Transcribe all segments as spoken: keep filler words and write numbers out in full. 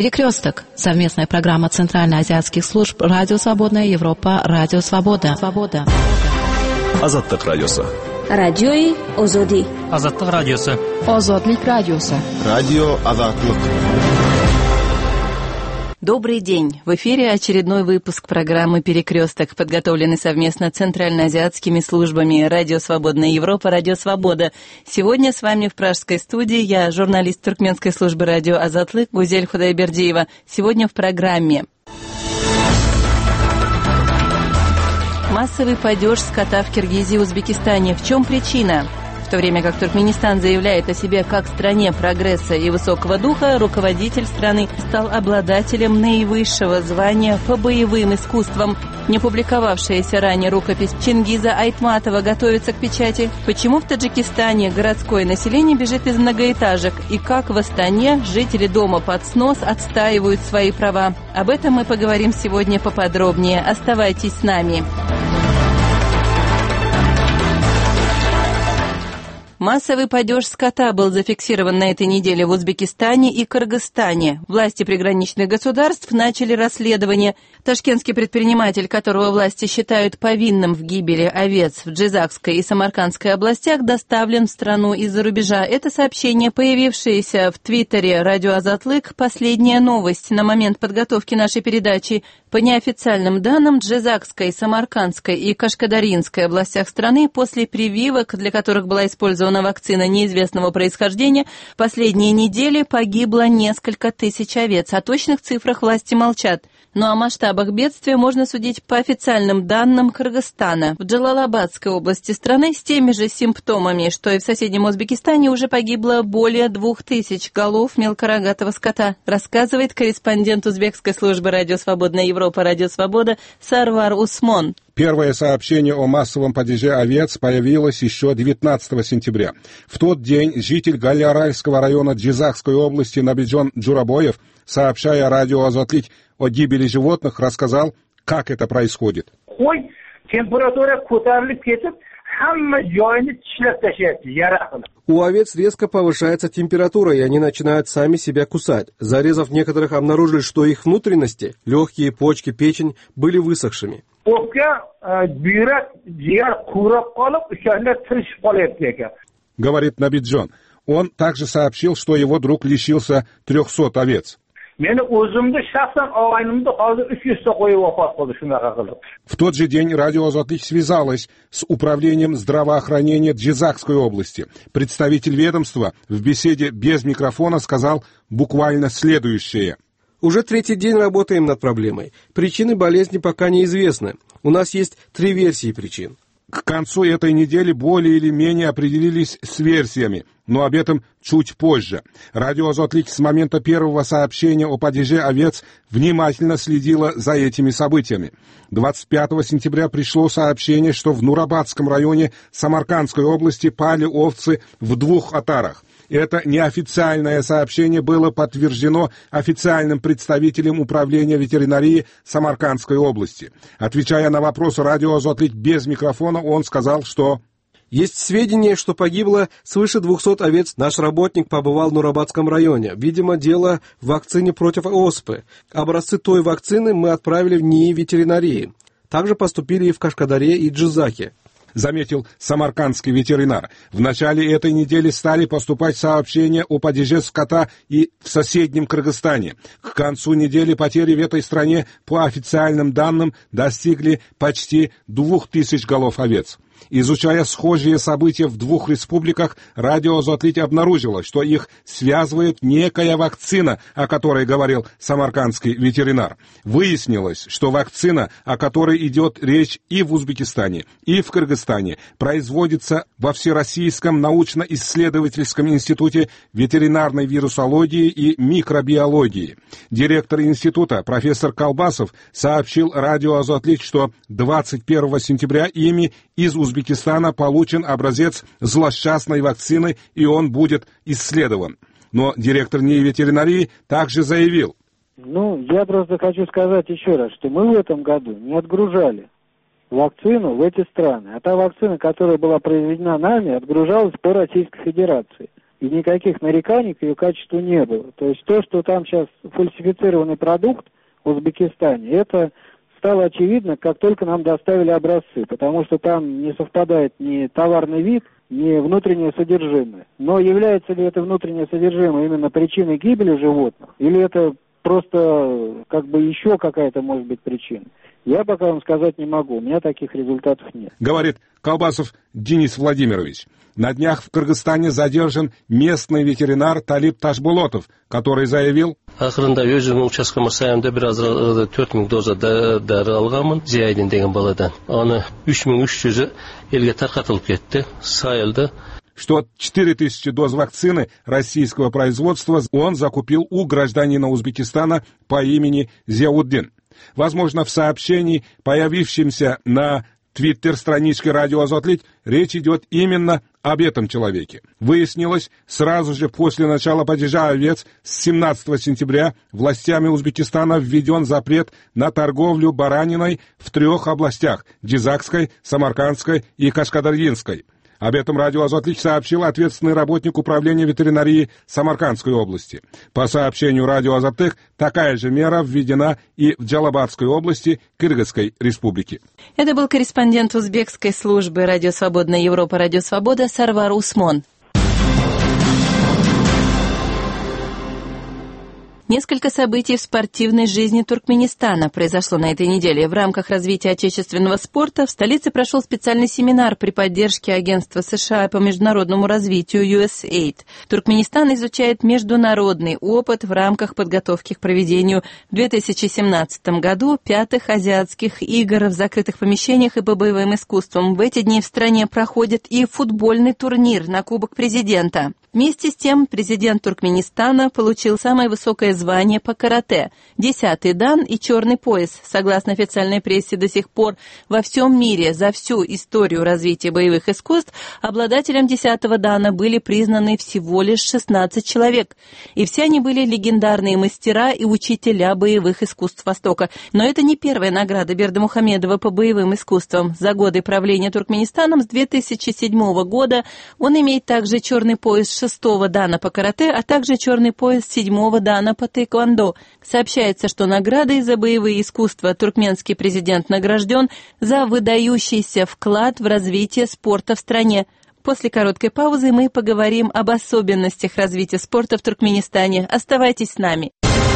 Перекресток. Совместная программа Центральноазиатских служб Радио Свободная Европа, Радио Свобода. Свобода. Азаттык радиосы. Радиои Озоди. Азаттык радиосы. Озодлик радиосы. Радио Азаттык. Добрый день! В эфире очередной выпуск программы «Перекресток», подготовленный совместно центральноазиатскими службами Радио Свободная Европа, Радио Свобода. Сегодня с вами в пражской студии я, журналист туркменской службы радио Азатлык Гузель Худайбердиева. Сегодня в программе массовый падеж скота в Киргизии и Узбекистане. В чем причина? В то время как Туркменистан заявляет о себе как стране прогресса и высокого духа, руководитель страны стал обладателем наивысшего звания по боевым искусствам. Не публиковавшаяся ранее рукопись Чингиза Айтматова готовится к печати. Почему в Таджикистане городское население бежит из многоэтажек? И как в Астане жители дома под снос отстаивают свои права? Об этом мы поговорим сегодня поподробнее. Оставайтесь с нами. Массовый падеж скота был зафиксирован на этой неделе в Узбекистане и Кыргызстане. Власти приграничных государств начали расследование. Ташкентский предприниматель, которого власти считают повинным в гибели овец в Джизакской и Самаркандской областях, доставлен в страну из-за рубежа. Это сообщение, появившееся в твиттере «Радио Азатлык», последняя новость на момент подготовки нашей передачи. По неофициальным данным, Джизакской, Самаркандской и Кашкадаринской областях страны после прививок, для которых была использована вакцина неизвестного происхождения, последние недели погибло несколько тысяч овец. О точных цифрах власти молчат. Но о масштабах бедствия можно судить по официальным данным Кыргызстана. В Джалалабадской области страны с теми же симптомами, что и в соседнем Узбекистане, уже погибло более двух тысяч голов мелкорогатого скота, рассказывает корреспондент узбекской службы Радио Свободная Европа, Радио Свобода Сарвар Усмон. Первое сообщение о массовом падеже овец появилось еще девятнадцатого сентября. В тот день житель Галиаральского района Джизакской области Набиджон Джурабоев, сообщая радио Азатлик о гибели животных, рассказал, как это происходит. У овец резко повышается температура, и они начинают сами себя кусать. Зарезав некоторых, обнаружили, что их внутренности, легкие, почки, печень, были высохшими. Говорит Набиджон. Он также сообщил, что его друг лишился трехсот овец. В тот же день радио Азатлик связалось с управлением здравоохранения Джизакской области. Представитель ведомства в беседе без микрофона сказал буквально следующее. Уже третий день работаем над проблемой. Причины болезни пока неизвестны. У нас есть три версии причин. К концу этой недели более или менее определились с версиями, но об этом чуть позже. Радио Азатлик с момента первого сообщения о падеже овец внимательно следило за этими событиями. двадцать пятого сентября пришло сообщение, что в Нурабадском районе Самаркандской области пали овцы в двух отарах. Это неофициальное сообщение было подтверждено официальным представителем управления ветеринарии Самаркандской области. Отвечая на вопрос радио Азатлик без микрофона, он сказал, что... Есть сведения, что погибло свыше двухсот овец. Наш работник побывал в Нурабадском районе. Видимо, дело в вакцине против оспы. Образцы той вакцины мы отправили в НИИ ветеринарии. Также поступили и в Кашкадаре и Джизаке. Заметил самаркандский ветеринар. В начале этой недели стали поступать сообщения о падеже скота и в соседнем Кыргызстане. К концу недели потери в этой стране, по официальным данным, достигли почти двух тысяч голов овец. Изучая схожие события в двух республиках, радио Азатлик обнаружило, что их связывает некая вакцина, о которой говорил самаркандский ветеринар. Выяснилось, что вакцина, о которой идет речь и в Узбекистане, и в Кыргызстане, производится во Всероссийском научно-исследовательском институте ветеринарной вирусологии и микробиологии. Директор института, профессор Колбасов, сообщил радио Азатлик, что двадцать первого сентября ими из Узбекистана получен образец злосчастной вакцины, и он будет исследован. Но директор НИИ ветеринарии также заявил. Ну, я просто хочу сказать еще раз, что мы в этом году не отгружали вакцину в эти страны. А та вакцина, которая была произведена нами, отгружалась по Российской Федерации. и никаких нареканий к ее качеству не было. То есть то, что там сейчас фальсифицированный продукт в Узбекистане, это стало очевидно, как только нам доставили образцы, потому что там не совпадает ни товарный вид, ни внутреннее содержимое. Но является ли это внутреннее содержимое именно причиной гибели животных, или это просто как бы еще какая-то может быть причина? Я пока вам сказать не могу, у меня таких результатов нет. Говорит Колбасов Денис Владимирович. На днях в Кыргызстане задержан местный ветеринар Талип Ташбулотов, который заявил: Ақырында өзімнің учаскама сайымда biraz төрт мың доза дәрі алғанмын, Зияйдин деген баладан. Оны үч мың үч жүзі елге тарқатылып кетті, сайылды. Что четыре тысячи доз вакцины российского производства он закупил у гражданина Узбекистана по имени Зияуддин. Возможно, в сообщении, появившемся на твиттер-страничке «Радио Азотлить», речь идет именно об этом человеке. Выяснилось, сразу же после начала падежа овец с семнадцатого сентября властями Узбекистана введен запрет на торговлю бараниной в трех областях – Джизакской, Самаркандской и Кашкадарьинской. Об этом радио «Азотлить» сообщил ответственный работник управления ветеринарии Самаркандской области. По сообщению радио «Азотлить», такая же мера введена и в Джалабадской области Кыргызской республики. Это был корреспондент узбекской службы «Радио Свободная Европа», «Радио Свобода» Сарвар Усмон. Несколько событий в спортивной жизни Туркменистана произошло на этой неделе. В рамках развития отечественного спорта в столице прошел специальный семинар при поддержке Агентства США по международному развитию ю эс эй ай ди. Туркменистан изучает международный опыт в рамках подготовки к проведению в две тысячи семнадцатом году пятых азиатских игр в закрытых помещениях и по боевым искусствам. В эти дни в стране проходит и футбольный турнир на Кубок президента. Вместе с тем президент Туркменистана получил самое высокое звание по карате – десятый дан и черный пояс. Согласно официальной прессе, до сих пор во всем мире за всю историю развития боевых искусств обладателем десятого дана были признаны всего лишь шестнадцать человек. И все они были легендарные мастера и учителя боевых искусств Востока. Но это не первая награда Бердымухамедова по боевым искусствам. За годы правления Туркменистаном с две тысячи седьмого года он имеет также черный пояс шестого дана по карате, а также черный пояс седьмого дана по тэквондо. Сообщается, что наградой за боевые искусства туркменский президент награжден за выдающийся вклад в развитие спорта в стране. После короткой паузы мы поговорим об особенностях развития спорта в Туркменистане. Оставайтесь с нами.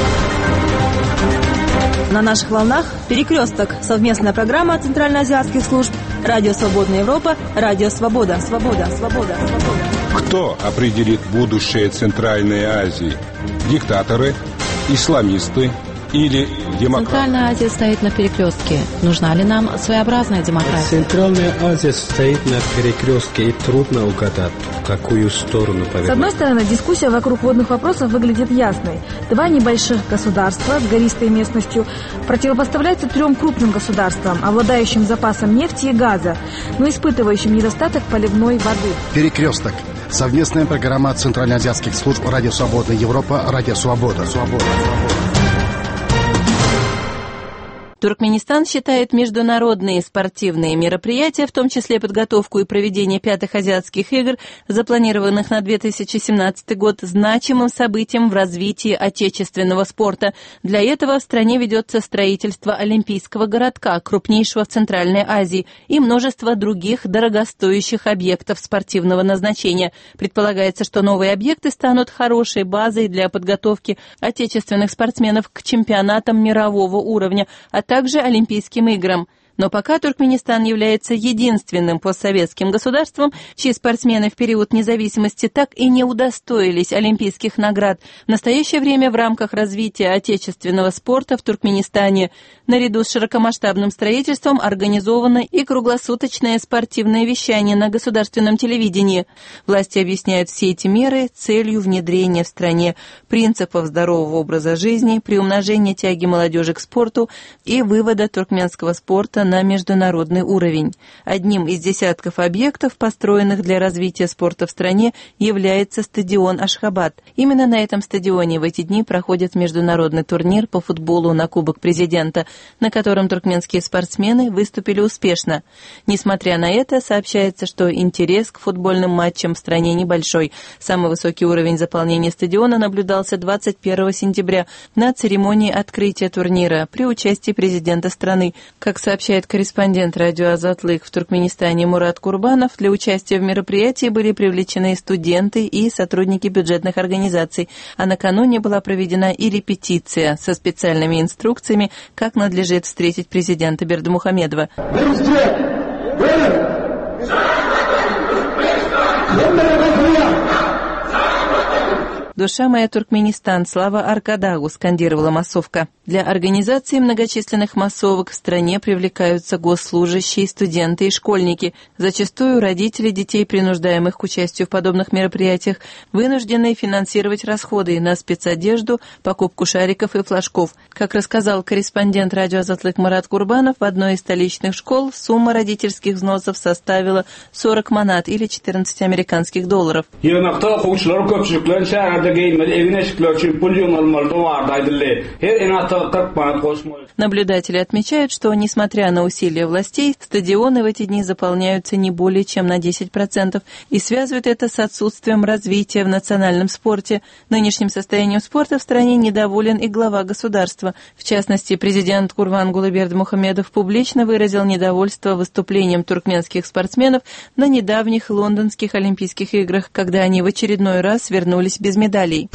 На наших волнах «Перекресток» — совместная программа Центральноазиатских служб «Радио Свободная Европа», «Радио Свобода». Свобода, свобода, свобода. Кто определит будущее Центральной Азии? Диктаторы, исламисты или демократы? Центральная Азия стоит на перекрестке. Нужна ли нам своеобразная демократия? Центральная Азия стоит на перекрестке, и трудно угадать, в какую сторону повернуть. С одной стороны, дискуссия вокруг водных вопросов выглядит ясной. Два небольших государства с гористой местностью противопоставляются трем крупным государствам, обладающим запасом нефти и газа, но испытывающим недостаток поливной воды. Перекресток. Совместная программа Центральноазиатских служб «Радио Свободная Европа», «Радио Свобода». Свобода. Туркменистан считает международные спортивные мероприятия, в том числе подготовку и проведение пятых азиатских игр, запланированных на две тысячи семнадцатый год, значимым событием в развитии отечественного спорта. Для этого в стране ведется строительство Олимпийского городка, крупнейшего в Центральной Азии, и множество других дорогостоящих объектов спортивного назначения. Предполагается, что новые объекты станут хорошей базой для подготовки отечественных спортсменов к чемпионатам мирового уровня, а также Олимпийским играм. Но пока Туркменистан является единственным постсоветским государством, чьи спортсмены в период независимости так и не удостоились олимпийских наград. В настоящее время в рамках развития отечественного спорта в Туркменистане наряду с широкомасштабным строительством организовано и круглосуточное спортивное вещание на государственном телевидении. Власти объясняют все эти меры целью внедрения в стране принципов здорового образа жизни, приумножения тяги молодежи к спорту и вывода туркменского спорта на международный уровень. Одним из десятков объектов, построенных для развития спорта в стране, является стадион Ашхабад. Именно на этом стадионе в эти дни проходит международный турнир по футболу на Кубок Президента, на котором туркменские спортсмены выступили успешно. Несмотря на это, сообщается, что интерес к футбольным матчам в стране небольшой. Самый высокий уровень заполнения стадиона наблюдался двадцать первого сентября на церемонии открытия турнира при участии президента страны. Как сообщает корреспондент радио «Азатлык» в Туркменистане Мурат Курбанов, для участия в мероприятии были привлечены студенты и сотрудники бюджетных организаций, а накануне была проведена и репетиция со специальными инструкциями, как надлежит встретить президента Бердымухамедова. «Душа моя, Туркменистан, слава Аркадагу!» скандировала массовка. Для организации многочисленных массовок в стране привлекаются госслужащие, студенты и школьники. Зачастую родители детей, принуждаемых к участию в подобных мероприятиях, вынуждены финансировать расходы на спецодежду, покупку шариков и флажков. Как рассказал корреспондент радио «Азатлык» Мурат Курбанов, в одной из столичных школ сумма родительских взносов составила сорок манат или четырнадцать американских долларов. Наблюдатели отмечают, что, несмотря на усилия властей, стадионы в эти дни заполняются не более чем на десять процентов и связывают это с отсутствием развития в национальном спорте. Нынешним состоянием спорта в стране недоволен и глава государства. В частности, президент Курбангулы Бердымухамедов публично выразил недовольство выступлением туркменских спортсменов на недавних лондонских Олимпийских играх, когда они в очередной раз вернулись без медалей.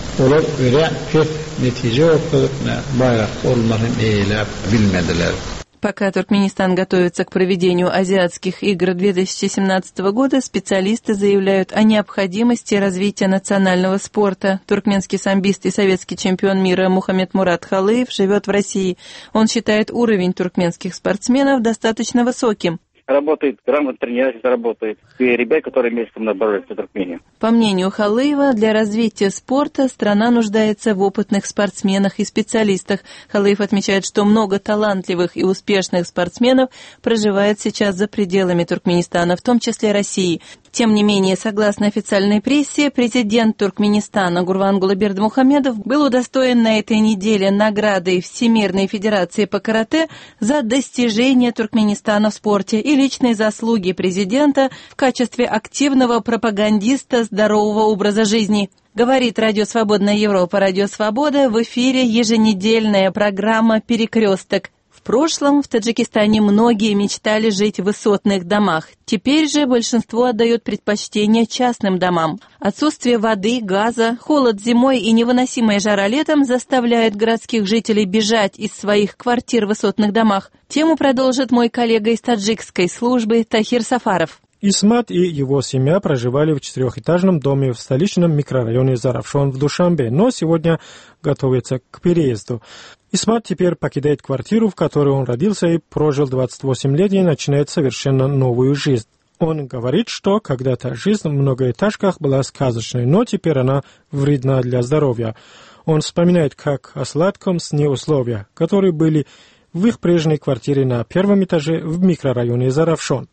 Пока Туркменистан готовится к проведению Азиатских игр две тысячи семнадцатого года, специалисты заявляют о необходимости развития национального спорта. Туркменский самбист и советский чемпион мира Мухаммед Мурат Халыев живет в России. Он считает уровень туркменских спортсменов достаточно высоким. Работает, грамотно тренировать, работает. И ребят, которые месяцем набрались в Туркмении. По мнению Халыева, для развития спорта страна нуждается в опытных спортсменах и специалистах. Халыев отмечает, что много талантливых и успешных спортсменов проживает сейчас за пределами Туркменистана, в том числе России. Тем не менее, согласно официальной прессе, президент Туркменистана Гурбангулы Бердымухамедов был удостоен на этой неделе награды Всемирной Федерации по карате за достижения Туркменистана в спорте и личные заслуги президента в качестве активного пропагандиста здорового образа жизни. Говорит Радио Свободная Европа, Радио Свобода, в эфире еженедельная программа «Перекресток». В прошлом в Таджикистане многие мечтали жить в высотных домах. Теперь же большинство отдает предпочтение частным домам. Отсутствие воды, газа, холод зимой и невыносимая жара летом заставляют городских жителей бежать из своих квартир в высотных домах. Тему продолжит мой коллега из таджикской службы Тахир Сафаров. Исмат и его семья проживали в четырехэтажном доме в столичном микрорайоне Заравшон в Душанбе, но сегодня готовится к переезду. Исмат теперь покидает квартиру, в которой он родился и прожил двадцать восемь лет, и начинает совершенно новую жизнь. Он говорит, что когда-то жизнь в многоэтажках была сказочной, но теперь она вредна для здоровья. Он вспоминает как о сладком сне условия, которые были в их прежней квартире на первом этаже в микрорайоне Заравшон.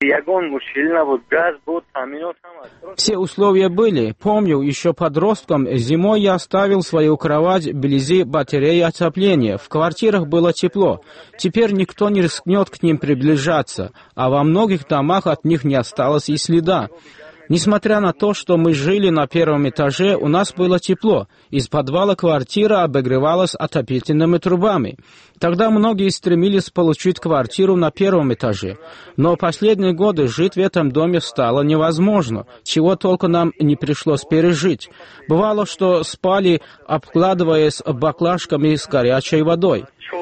Все условия были. Помню, еще подростком зимой я оставил свою кровать вблизи батареи отопления. В квартирах было тепло. Теперь никто не рискнет к ним приближаться, а во многих домах от них не осталось и следа. Несмотря на то, что мы жили на первом этаже, у нас было тепло. Из подвала квартира обогревалась отопительными трубами. Тогда многие стремились получить квартиру на первом этаже. Но последние годы жить в этом доме стало невозможно, чего только нам не пришлось пережить. Бывало, что спали, обкладываясь баклажками с горячей водой.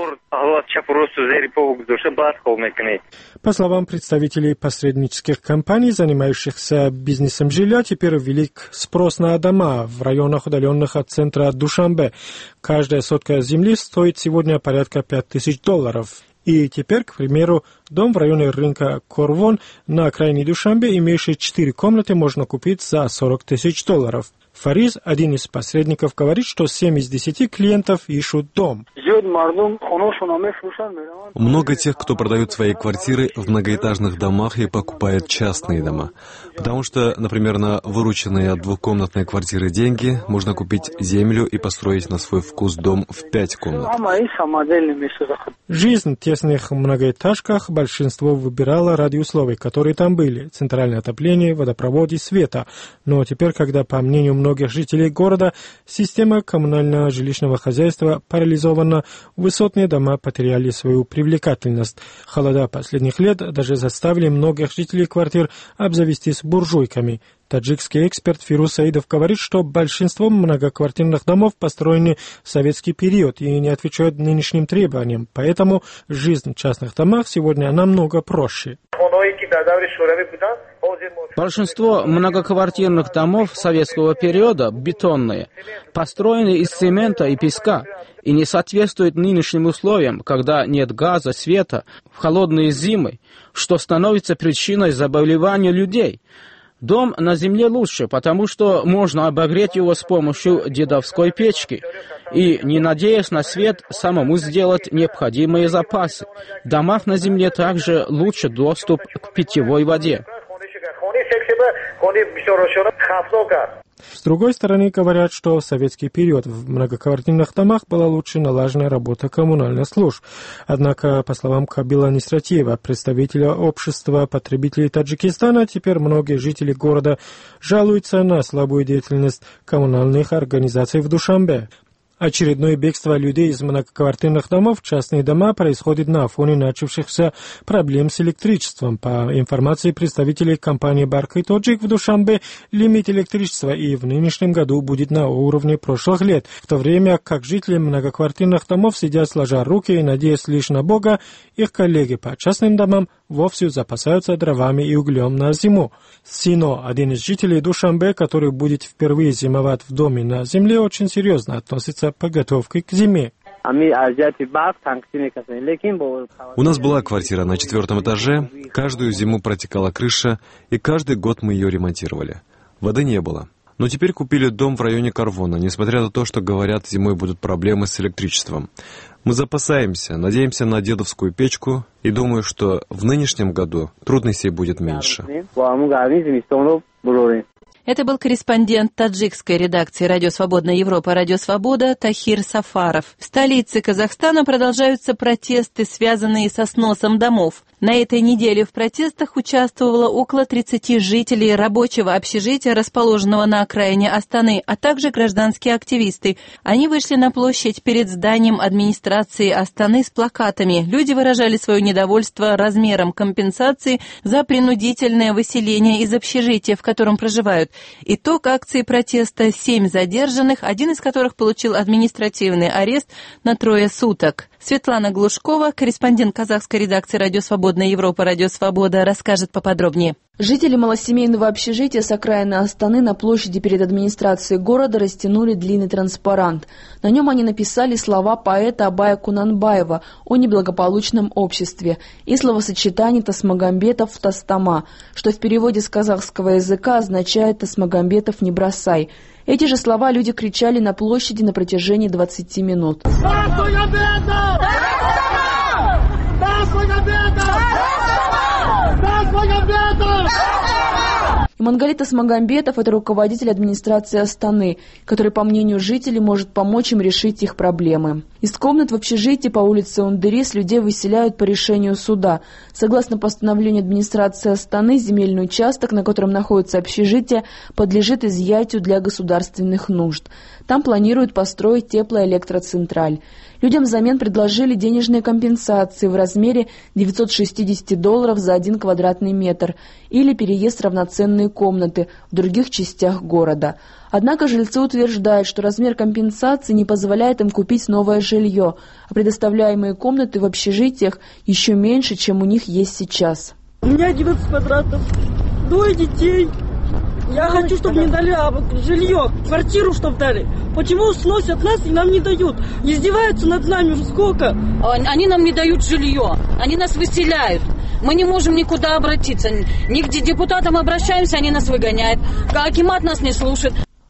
По словам представителей посреднических компаний, занимающихся бизнесом жилья, теперь велик спрос на дома в районах, удаленных от центра Душанбе. Каждая сотка земли стоит сегодня порядка пять тысяч долларов. И теперь, к примеру, дом в районе рынка Корвон на окраине Душанбе, имеющий четыре комнаты, можно купить за сорок тысяч долларов. Фариз, один из посредников, говорит, что семь из десяти клиентов ищут дом. Много тех, кто продает свои квартиры в многоэтажных домах и покупает частные дома. Потому что, например, на вырученные от двухкомнатной квартиры деньги можно купить землю и построить на свой вкус дом в пять комнат. Жизнь в тесных многоэтажках большинство выбирало ради условий, которые там были. Центральное отопление, водопровод и света. Но теперь, когда, по мнению многих жителей города, система коммунального жилищного хозяйства парализована, высотные дома потеряли свою привлекательность. Холода последних лет даже заставили многих жителей квартир обзавестись буржуйками. Таджикский эксперт Фируз Саидов говорит, что большинство многоквартирных домов построены в советский период и не отвечают нынешним требованиям. Поэтому жизнь в частных домах сегодня намного проще. Большинство многоквартирных домов советского периода бетонные, построены из цемента и песка и не соответствуют нынешним условиям, когда нет газа, света, в холодные зимы, что становится причиной заболевания людей. Дом на земле лучше, потому что можно обогреть его с помощью дедовской печки и, не надеясь на свет, самому сделать необходимые запасы. В домах на земле также лучше доступ к питьевой воде. С другой стороны, говорят, что в советский период в многоквартирных домах была лучше налажена работа коммунальных служб. Однако, по словам Кабила Нисратиева, представителя общества потребителей Таджикистана, теперь многие жители города жалуются на слабую деятельность коммунальных организаций в Душанбе. Очередное бегство людей из многоквартирных домов в частные дома происходит на фоне начавшихся проблем с электричеством. По информации представителей компании «Барк и Тоджик» в Душанбе, лимит электричества и в нынешнем году будет на уровне прошлых лет, в то время как жители многоквартирных домов сидят сложа руки и надеясь лишь на Бога, их коллеги по частным домам вовсю запасаются дровами и углем на зиму. Сино, один из жителей Душанбе, который будет впервые зимовать в доме на земле, очень серьезно относится к подготовке к зиме. У нас была квартира на четвертом этаже, каждую зиму протекала крыша, и каждый год мы ее ремонтировали. Воды не было. Но теперь купили дом в районе Карвона, несмотря на то, что, говорят, зимой будут проблемы с электричеством. Мы запасаемся, надеемся на дедовскую печку и думаю, что в нынешнем году трудностей будет меньше. Это был корреспондент таджикской редакции «Радио Свободная Европа», «Радио Свобода» Тахир Сафаров. В столице Казахстана продолжаются протесты, связанные со сносом домов. На этой неделе в протестах участвовало около тридцати жителей рабочего общежития, расположенного на окраине Астаны, а также гражданские активисты. Они вышли на площадь перед зданием администрации Астаны с плакатами. Люди выражали свое недовольство размером компенсации за принудительное выселение из общежития, в котором проживают. Итог акции протеста – семь задержанных, один из которых получил административный арест на трое суток. Светлана Глушкова, корреспондент казахской редакции «Радио Свободная Европа», «Радио Свобода», расскажет поподробнее. Жители малосемейного общежития с окраины Астаны на площади перед администрацией города растянули длинный транспарант. На нем они написали слова поэта Абая Кунанбаева о неблагополучном обществе и словосочетание «Тасмагамбетов Тастама», что в переводе с казахского языка означает «Тасмагамбетов не бросай». Эти же слова люди кричали на площади на протяжении двадцати минут. Имангалит Тасмагамбетов – это руководитель администрации Астаны, который, по мнению жителей, может помочь им решить их проблемы. Из комнат в общежитии по улице Ундерис людей выселяют по решению суда. Согласно постановлению администрации Астаны, земельный участок, на котором находится общежитие, подлежит изъятию для государственных нужд. Там планируют построить теплоэлектроцентраль. Людям взамен предложили денежные компенсации в размере девятьсот шестьдесят долларов за один квадратный метр или переезд в равноценные комнаты в других частях города. Однако жильцы утверждают, что размер компенсации не позволяет им купить новое жилье, а предоставляемые комнаты в общежитиях еще меньше, чем у них есть сейчас. У меня одиннадцать квадратов, двое детей. Я хочу, чтобы мне дали жилье, квартиру, чтобы дали. Почему сносят нас и нам не дают? Издеваются над нами уже сколько? Они нам не дают жилье, они нас выселяют. Мы не можем никуда обратиться. Ни к депутатам обращаемся, они нас выгоняют. Акимат нас не слушает.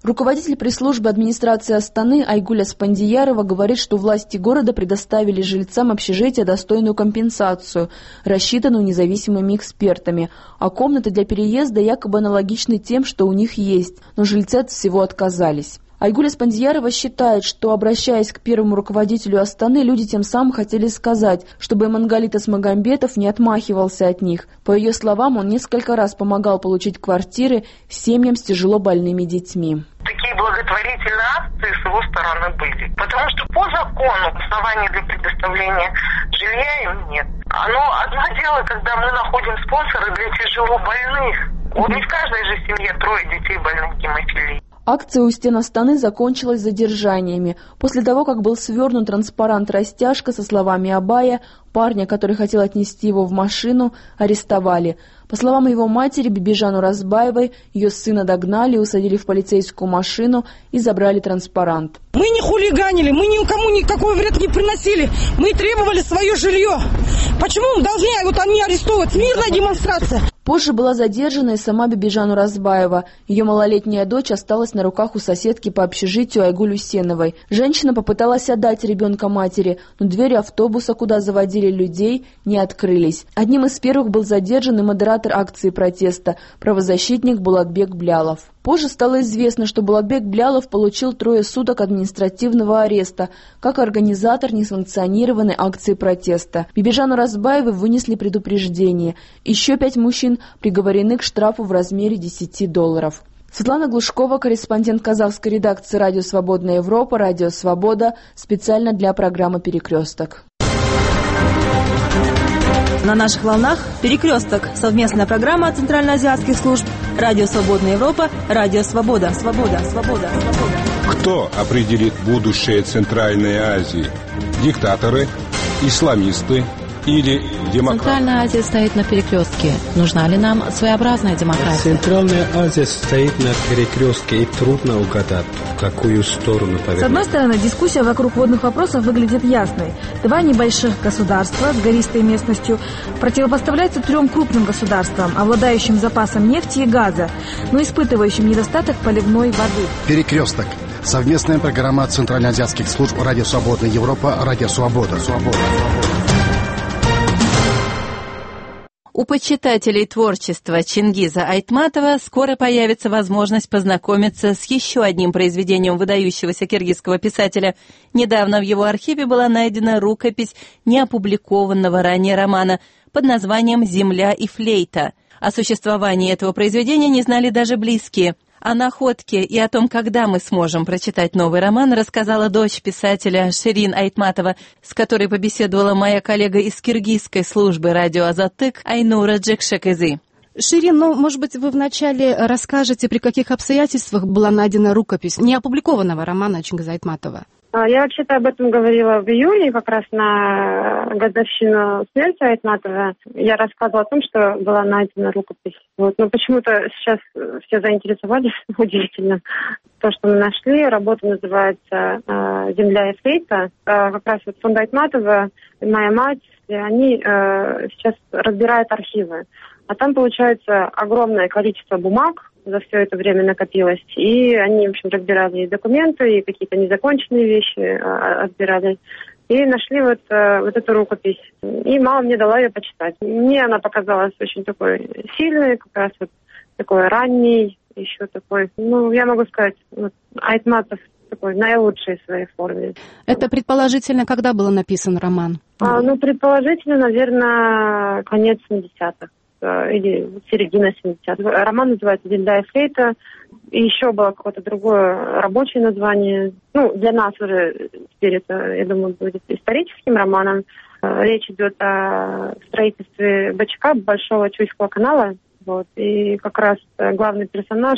Руководитель пресс-службы администрации Астаны Айгуля Спандиярова говорит, что власти города предоставили жильцам общежития достойную компенсацию, рассчитанную независимыми экспертами, а комнаты для переезда якобы аналогичны тем, что у них есть, но жильцы от всего отказались. Айгуля Спандиярова считает, что, обращаясь к первому руководителю Астаны, люди тем самым хотели сказать, чтобы Эмангалит Асмагамбетов не отмахивался от них. По ее словам, он несколько раз помогал получить квартиры семьям с тяжело больными детьми. Такие благотворительные акции с его стороны были. Потому что по закону оснований для предоставления жилья им нет. Оно одно дело, когда мы находим спонсора для тяжело больных. Вот не в каждой же семье трое детей больных гемофилией. Акция у стен Астаны закончилась задержаниями. После того, как был свернут транспарант-растяжка со словами Абая, парня, который хотел отнести его в машину, арестовали. По словам его матери Бибижану Разбаевой, ее сына догнали, усадили в полицейскую машину и забрали транспарант. Мы не хулиганили, мы никому никакой вред не приносили. Мы требовали свое жилье. Почему мы должны вот они арестовывать? Мирная демонстрация. Позже была задержана и сама Бибижану Разбаева. Ее малолетняя дочь осталась на руках у соседки по общежитию Айгуль Усеновой. Женщина попыталась отдать ребенка матери, но двери автобуса, куда заводили людей, не открылись. Одним из первых был задержан и модератор акции протеста, правозащитник Булатбек Блялов. Позже стало известно, что Булатбек Блялов получил трое суток административного ареста, как организатор несанкционированной акции протеста. Бибижану Разбаевой вынесли предупреждение. Еще пять мужчин приговорены к штрафу в размере десяти долларов. Светлана Глушкова, корреспондент казахской редакции «Радио Свободная Европа», «Радио Свобода», специально для программы «Перекресток». На наших волнах «Перекресток» — совместная программа центральноазиатских служб «Радио Свободная Европа», «Радио Свобода». Свобода, свобода, свобода. Кто определит будущее Центральной Азии? Диктаторы, исламисты или демократы? Центральная Азия стоит на перекрестке. Нужна ли нам своеобразная демократия? Центральная Азия стоит на перекрестке, и трудно угадать, в какую сторону повернуть. С одной стороны, дискуссия вокруг водных вопросов выглядит ясной. Два небольших государства с гористой местностью противопоставляются трем крупным государствам, обладающим запасом нефти и газа, но испытывающим недостаток поливной воды. Перекресток. Совместная программа центральноазиатских служб «Радио Свободная Европа», «Радио Свобода». Свобода. У почитателей творчества Чингиза Айтматова скоро появится возможность познакомиться с еще одним произведением выдающегося киргизского писателя. Недавно в его архиве была найдена рукопись неопубликованного ранее романа под названием «Земля и флейта». О существовании этого произведения не знали даже близкие. О находке и о том, когда мы сможем прочитать новый роман, рассказала дочь писателя Ширин Айтматова, с которой побеседовала моя коллега из киргизской службы радио «Азаттык» Айнура Джекшекези. Ширин, ну, может быть, вы вначале расскажете, при каких обстоятельствах была найдена рукопись неопубликованного романа Чингиза Айтматова? Я вообще-то об этом говорила в июне, как раз на годовщину смерти Айтматова. Я рассказывала о том, что была найдена рукопись. Вот. Но почему-то сейчас все заинтересовались, удивительно. То, что мы нашли, работа называется «Земля и флейта». Как раз вот фонд Айтматова и моя мать, они сейчас разбирают архивы. А там, получается, огромное количество бумаг за все это время накопилось. И они, в общем, разбирали и документы, и какие-то незаконченные вещи разбирали. И нашли вот, вот эту рукопись. И мама мне дала ее почитать. Мне она показалась очень такой сильной, как раз вот такой ранний, еще такой, ну, я могу сказать, вот, Айтматов такой наилучший в своей форме. Это предположительно, когда был написан роман? А, ну, предположительно, наверное, конец семидесятых. Или середина семидесятых. Роман называется «Земля и флейта». И еще было какое-то другое рабочее название. Ну, для нас уже теперь это, я думаю, будет историческим романом. Речь идет о строительстве БЧК, Большого Чуйского канала. Вот. И как раз главный персонаж,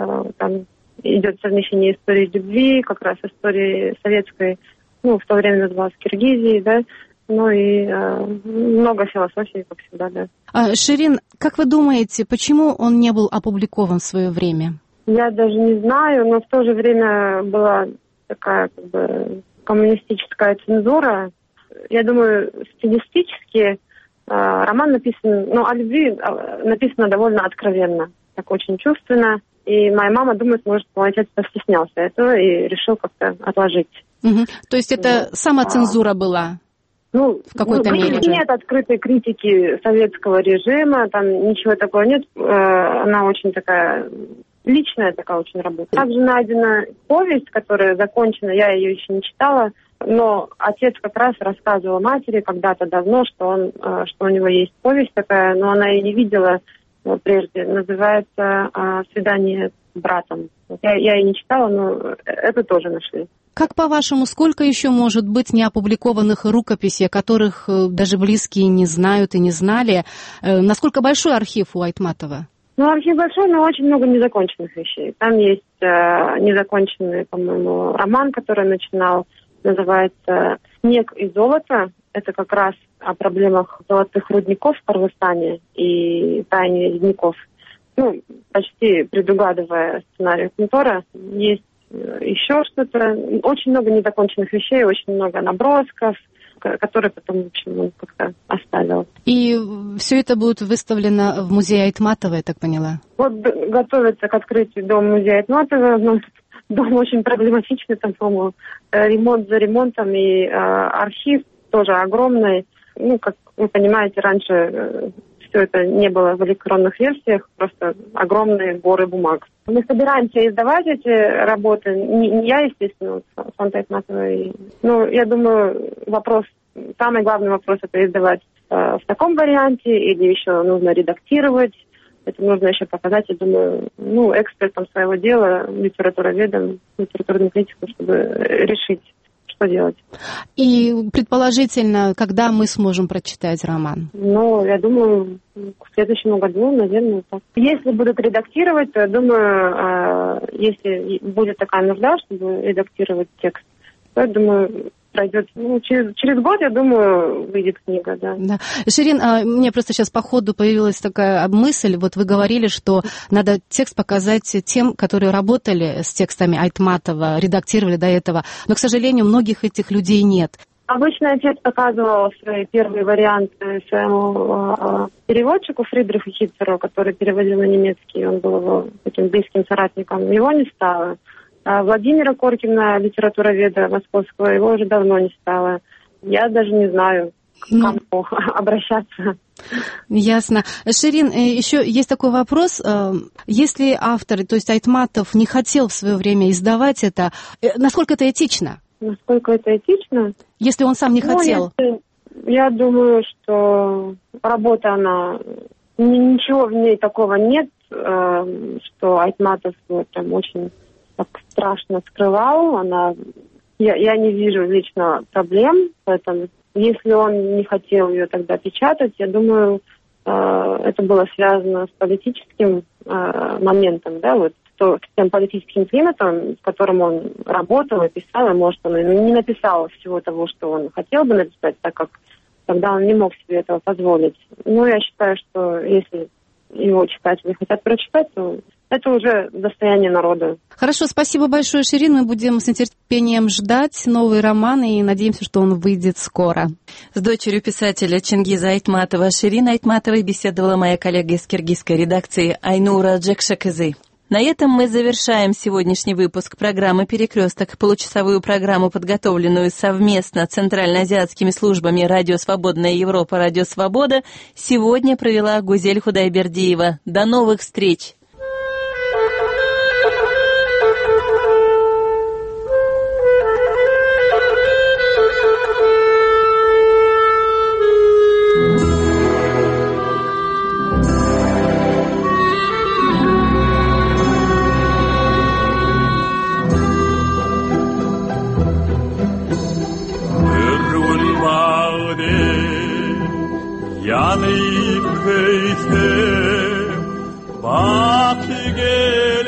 там идет совмещение истории любви, как раз истории советской, ну, в то время называлась Киргизии, да. Ну и э, много философии, как всегда, да. А, Ширин, как вы думаете, почему он не был опубликован в свое время? Я даже не знаю, но в то же время была такая как бы коммунистическая цензура. Я думаю, стилистически э, роман написан, ну, о любви написано довольно откровенно, так очень чувственно. И моя мама думает, может, мой отец постеснялся этого и решил как-то отложить. Угу. То есть это вот. Самоцензура была? Ну, в какой-то ну, мере. Нет открытой критики советского режима, там ничего такого нет. Она очень такая личная такая очень работа. Также найдена повесть, которая закончена, я ее еще не читала, но отец как раз рассказывал матери когда-то давно, что он, что у него есть повесть такая, но она ее не видела прежде. Называется «Свидание с братом». Я, я ее не читала, но это тоже нашли. Как, по-вашему, сколько еще может быть неопубликованных рукописей, о которых даже близкие не знают и не знали? Насколько большой архив у Айтматова? Ну, архив большой, но очень много незаконченных вещей. Там есть э, незаконченный, по-моему, роман, который начинал, называется «Снег и золото». Это как раз о проблемах золотых рудников в Кыргызстане и тайне ледников. Ну, почти предугадывая сценарий Кунтора, есть еще что-то. Очень много незаконченных вещей, очень много набросков, которые потом, в общем, он как-то оставил. И все это будет выставлено в музее Айтматова, я так поняла? Вот готовится к открытию дом музея Айтматова. Но дом очень проблематичный, там, по-моему, ремонт за ремонтом, и э, архив тоже огромный. Ну, как вы понимаете, раньше э, все это не было в электронных версиях, просто огромные горы бумаг. Мы собираемся издавать эти работы. Не, не я, естественно, вот, фонд Айтматова. Ну, я думаю, вопрос, самый главный вопрос — это издавать э, в таком варианте, или еще нужно редактировать. Это нужно еще показать, я думаю, ну, экспертам своего дела, литературоведам, литературным критикам, чтобы решить, что делать. И, предположительно, когда мы сможем прочитать роман? Ну, я думаю, в следующем году, наверное, так. Если будут редактировать, то, я думаю, если будет такая нужда, чтобы редактировать текст, то, я думаю, пройдет, ну, через, через год, я думаю, выйдет книга, да. Да. Ширин, а, мне просто сейчас по ходу появилась такая мысль, вот вы говорили, что надо текст показать тем, которые работали с текстами Айтматова, редактировали до этого, но, к сожалению, многих этих людей нет. Обычно отец показывал свои первые варианты своему э, переводчику Фридриху Хитцеру, который переводил на немецкий, он был его таким близким соратником, его не стало. А Владимира Коркина, литературоведа московского, его уже давно не стало. Я даже не знаю, к кому ну, обращаться. Ясно. Ширин, еще есть такой вопрос. Если автор, то есть Айтматов, не хотел в свое время издавать это, насколько это этично? Насколько это этично? Если он сам не ну, хотел. Если, я думаю, что работа, она... Ничего в ней такого нет, что Айтматов там очень... так страшно скрывал, она, я, я не вижу лично проблем, поэтому если он не хотел ее тогда печатать, я думаю, э, это было связано с политическим э, моментом, да, вот то, с тем политическим климатом, в котором он работал и писал, и, может, он не написал всего того, что он хотел бы написать, так как тогда он не мог себе этого позволить. Ну, я считаю, что если его читатели хотят прочитать, то это уже достояние народа. Хорошо, спасибо большое, Ширин. Мы будем с нетерпением ждать новый роман и надеемся, что он выйдет скоро. С дочерью писателя Чингиза Айтматова Ширин Айтматовой беседовала моя коллега из киргизской редакции Айнура Джекшакызы. На этом мы завершаем сегодняшний выпуск программы «Перекресток». Получасовую программу, подготовленную совместно центральноазиатскими службами «Радио Свободная Европа», «Радио Свобода», сегодня провела Гузель Худайбердиева. До новых встреч! Yanıp kıytım, batıge